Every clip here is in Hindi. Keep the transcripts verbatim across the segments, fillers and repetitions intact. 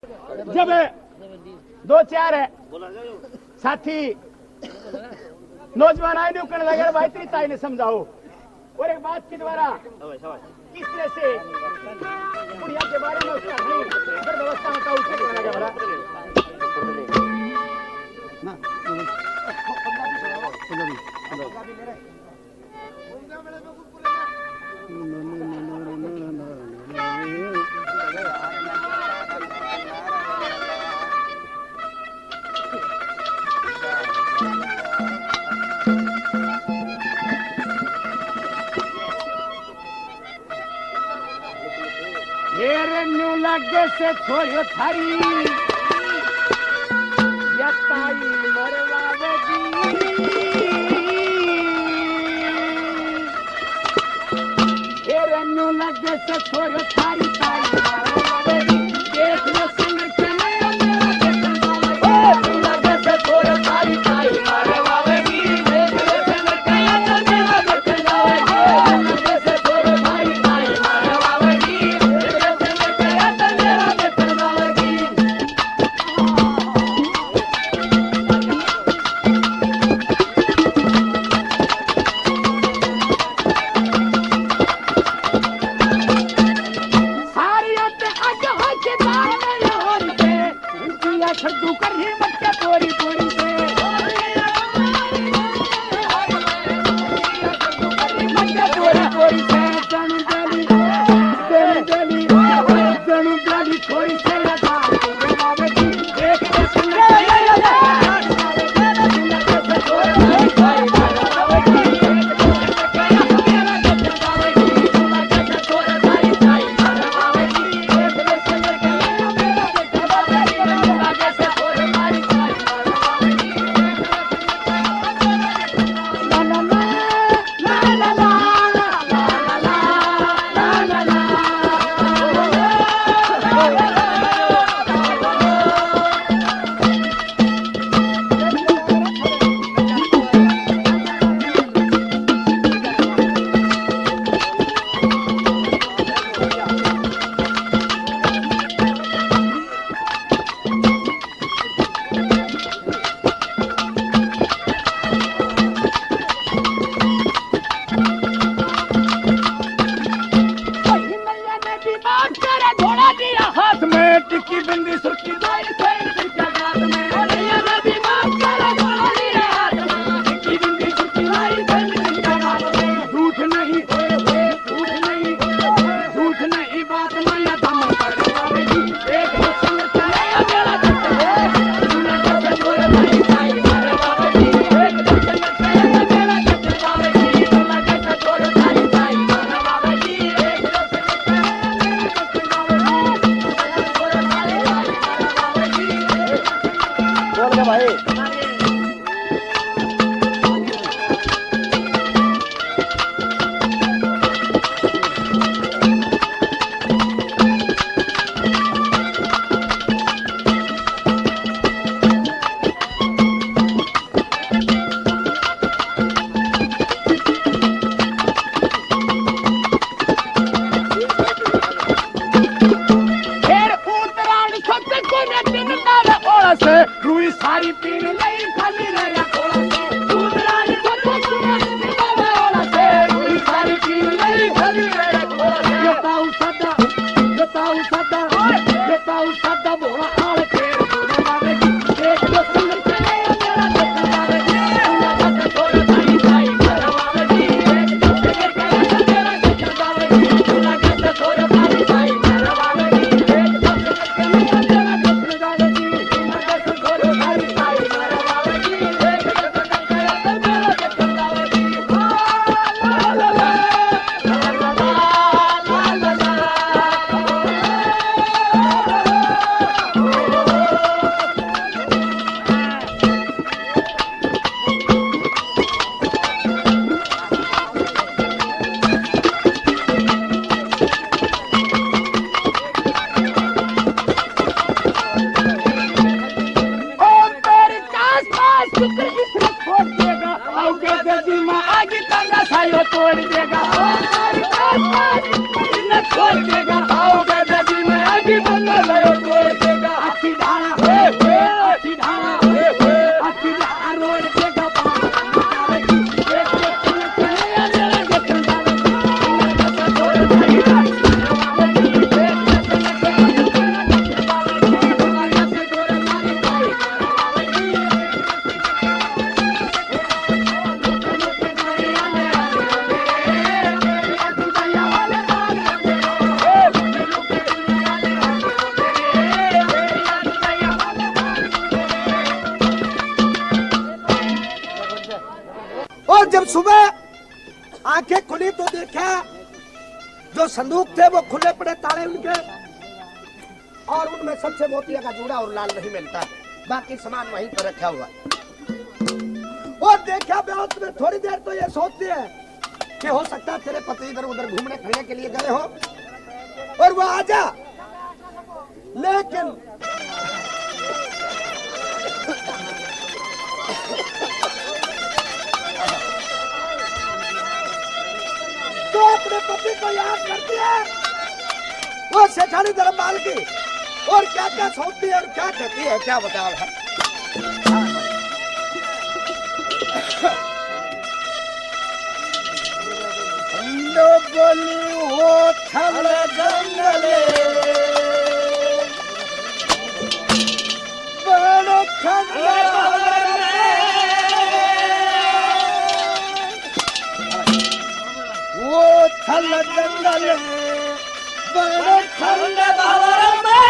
जब दो चार है साथी नौजवान आए नहीं करने लगे भाई तेरी ताई ने समझाओ और एक बात के द्वारा किस तरह से बुढ़िया के बारे में उसका नहीं व्यवस्था होता उसके करने लगे भला ना लगे से छोड़ो थारी यताई मरवावेगी फिर न्यू लगे से छोड़ो थारी ताई मरवावेगी देख लो सिंगर के नया मेरा देखन लगे से छोड़ो थारी ताई मरवावेगी देख लो सिंगर के नया मेरा देखन लगे से छोड़ो थारी ताई मरवावेगी सुबह आंखें खुली तो देखा जो संदूक थे वो खुले पड़े ताले उनके, और उनमें सबसे मोतिया का जूड़ा और लाल नहीं मिलता, बाकी सामान वहीं पर रखा हुआ। और देखा बेहोश में थोड़ी देर तो ये सोचते हैं कि हो सकता है तेरे पति इधर उधर घूमने फिरने के लिए गए हो और वो आ जा, लेकिन तो अपने पति को याद करती है वो सेठानी धर्मपाल की, और क्या क्या सोचती है और क्या कहती है, क्या बताओ है। बोली हो थल जंगले बड़ वो थल जंगल बड़ ठंड भंवर में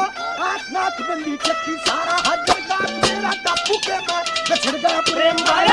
नाथ बंदी चक्की सारा हजर का मेरा टापू के मैं छड़ गया प्रेम माया